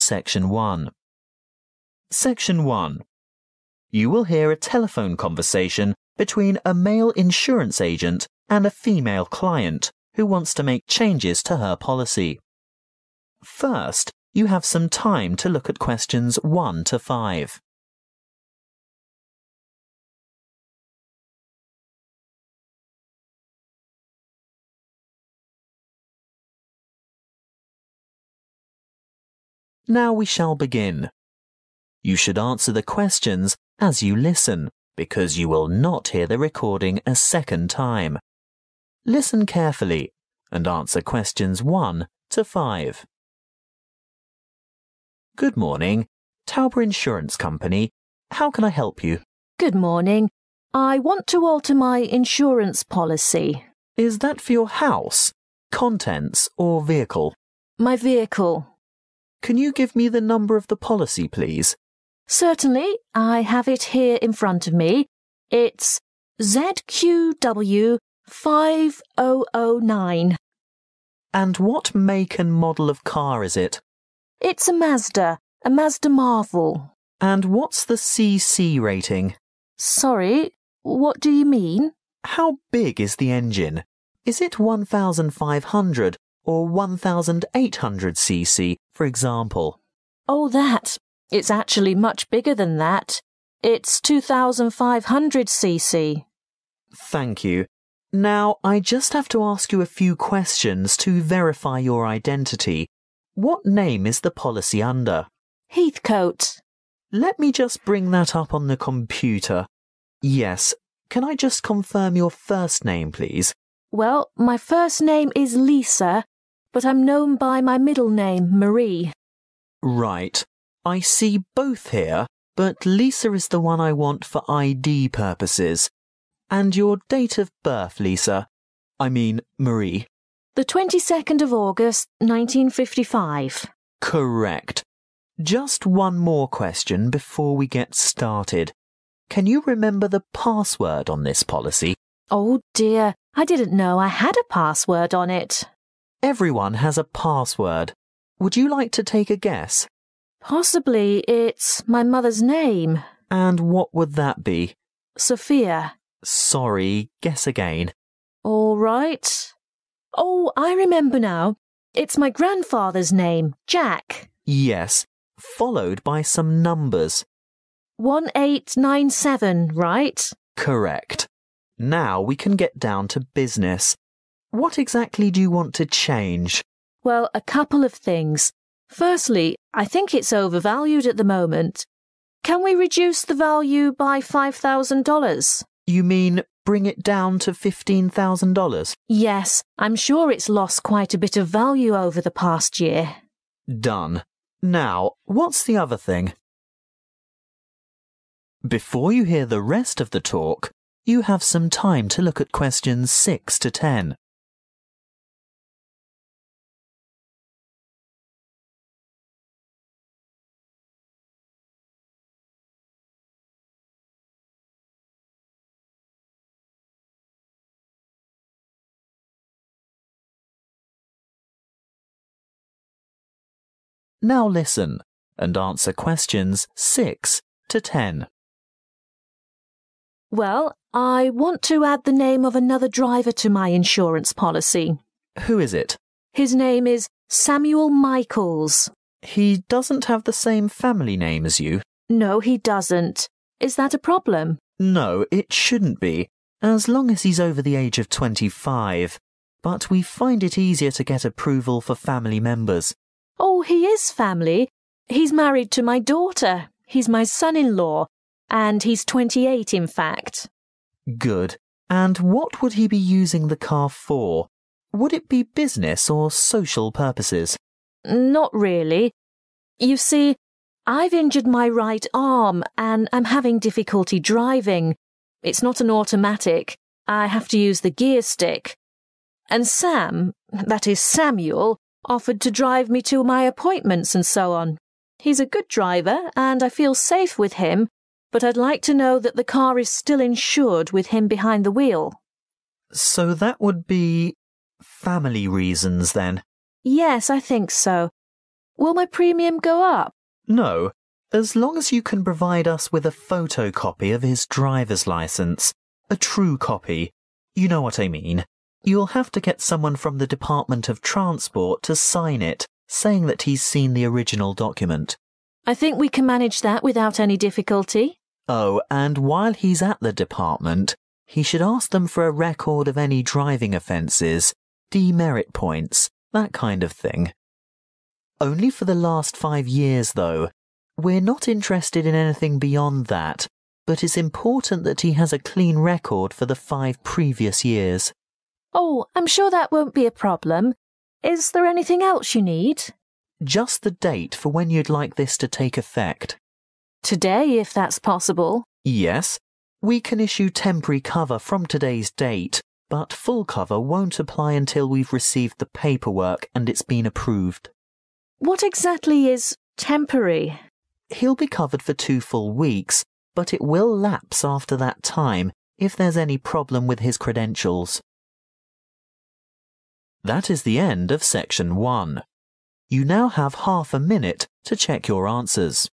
Section 1. Section 1. You will hear a telephone conversation between a male insurance agent and a female client who wants to make changes to her policy. First, you have some time to look at questions 1 to 5. Now we shall begin. You should answer the questions as you listen, because you will not hear the recording a second time. Listen carefully and answer questions 1 to 5. Good morning, Tauber Insurance Company. How can I help you? Good morning. I want to alter my insurance policy. Is that for your house, contents or vehicle? My vehicle. Can you give me the number of the policy, please? Certainly, I have it here in front of me. It's ZQW 5009. And what make and model of car is it? It's a Mazda Marvel. And what's the CC rating? Sorry, what do you mean? How big is the engine? Is it 1,500 or 1,800 cc, for example? Oh, that. It's actually much bigger than that. It's 2,500 cc. Thank you. Now, I just have to ask you a few questions to verify your identity. What name is the policy under? Heathcote. Let me just bring that up on the computer. Yes. Can I just confirm your first name, please? Well, my first name is Lisa, but I'm known by my middle name, Marie. Right. I see both here, but Lisa is the one I want for ID purposes. And your date of birth, Lisa? I mean, Marie. The 22nd of August, 1955. Correct. Just one more question before we get started. Can you remember the password on this policy? Oh dear, I didn't know I had a password on it. Everyone has a password. Would you like to take a guess? Possibly it's my mother's name. And what would that be? Sophia. Sorry, guess again. All right. Oh, I remember now. It's my grandfather's name, Jack. Yes, followed by some numbers. 1897, right? Correct. Now we can get down to business. What exactly do you want to change? Well, a couple of things. Firstly, I think it's overvalued at the moment. Can we reduce the value by $5,000? You mean bring it down to $15,000? Yes, I'm sure it's lost quite a bit of value over the past year. Done. Now, what's the other thing? Before you hear the rest of the talk, you have some time to look at questions 6 to 10. Now listen and answer questions 6 to 10. Well, I want to add the name of another driver to my insurance policy. Who is it? His name is Samuel Michaels. He doesn't have the same family name as you. No, he doesn't. Is that a problem? No, it shouldn't be, as long as he's over the age of 25. But we find it easier to get approval for family members. Oh, he is family. He's married to my daughter. He's my son-in-law. And he's 28, in fact. Good. And what would he be using the car for? Would it be business or social purposes? Not really. You see, I've injured my right arm and I'm having difficulty driving. It's not an automatic. I have to use the gear stick. And Sam, that is Samuel, offered to drive me to my appointments and so on. He's a good driver and I feel safe with him, but I'd like to know that the car is still insured with him behind the wheel. So that would be family reasons then? Yes, I think so. Will my premium go up? No, as long as you can provide us with a photocopy of his driver's license. A true copy. You know what I mean. You'll have to get someone from the Department of Transport to sign it, saying that he's seen the original document. I think we can manage that without any difficulty. Oh, and while he's at the department, he should ask them for a record of any driving offences, demerit points, that kind of thing. Only for the last 5 years, though. We're not interested in anything beyond that, but it's important that he has a clean record for the 5 previous years. Oh, I'm sure that won't be a problem. Is there anything else you need? Just the date for when you'd like this to take effect. Today, if that's possible. Yes, we can issue temporary cover from today's date, but full cover won't apply until we've received the paperwork and it's been approved. What exactly is temporary? He'll be covered for 2 full weeks, but it will lapse after that time if there's any problem with his credentials. That is the end of section 1. You now have half a minute to check your answers.